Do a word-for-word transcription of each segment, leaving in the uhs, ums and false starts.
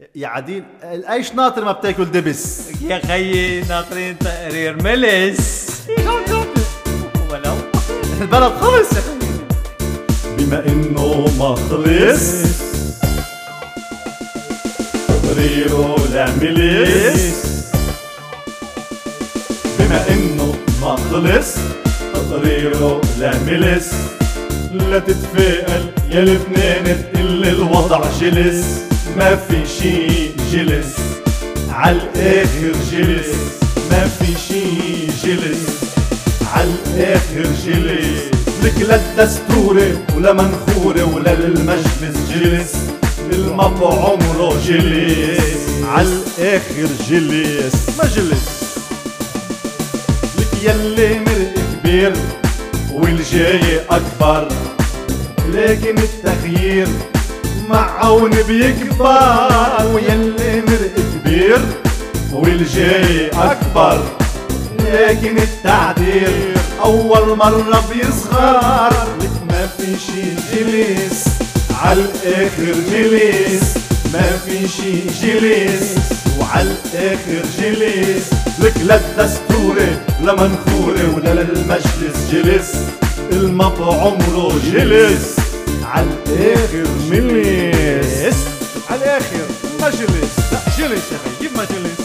يا عديل ايش ناطر ما بتاكل دبس؟ يا خيي ناطرين تقرير ملس ولو البلد خلص يا خيي. بما انه ما خلص تقريره لا ملس. بما انه ما خلص تقريره لا ملس. لا تتفائل يا لبنان تقل الوضع جلس. ما في شي جلس عالاخر جلس. ما في شي جلس عالاخر جلس. لك لا الدستوري ولا منخوري ولا للمجلس جلس. الما بعمره جلس عالاخر جلس مجلس. لك يلي مرق كبير والجاي اكبر. لكن التغيير معون بيكبر. ويلي مرق كبير والجاي اكبر. لكن التعديل اول مرة بيصغر. لك ما في شي جلس عالاخر جلس. ما في شي جلس وعالاخر جلس. لك لا الدستوري لا منخوري ولا للمجلس جلس. الما بعمره جلس عالاخر ملس. عالاخر مجلس. لا جلس يا اخي جيب مجلس.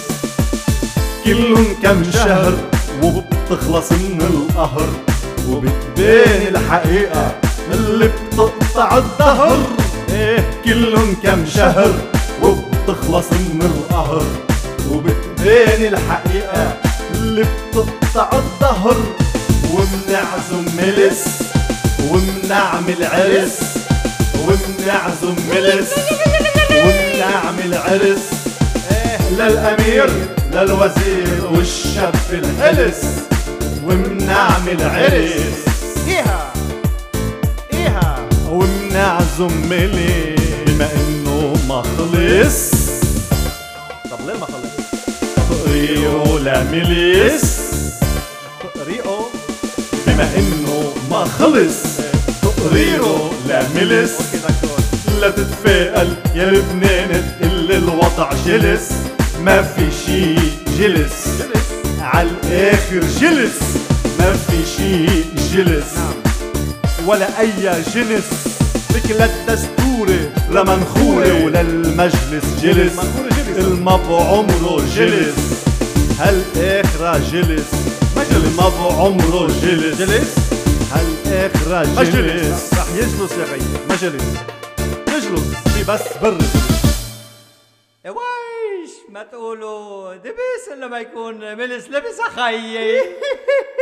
كلهم كم شهر وبتخلص من القهر. وبتبان الحقيقة اللي بتقطع الظهر. ايه كلهم كم شهر وبتخلص من القهر. وبتبان الحقيقة اللي بتقطع الظهر. ومنعزم ملس ومنعمل عرس. ومنعزم ملس ومنعمل عرس. ايه للامير للوزير والشاب الهلس. ومنعمل عرس. ايها ايها ومنعزم ملس. بما انه ما خلص. طب ليه ما خلص؟ تقريره لا ملس. تقريره بما انه ما خلص تقريره لا ملس. لا تتفائل يا لبنان تقل الوضع جلس. ما في شي جلس عالاخر جلس. ما في شي جلس ولا اي جلس. لك لا الدستوري لا منخوري ولا المجلس جلس. الما بعمره جلس هالاخرة جلس. الما بعمره جلس جلس هالاخرة جلس. رح يجلس يا خيي مجلس يجلس في بس برد. ويش ما تقولوا دبس الا ما يكون ملس لبس اخيي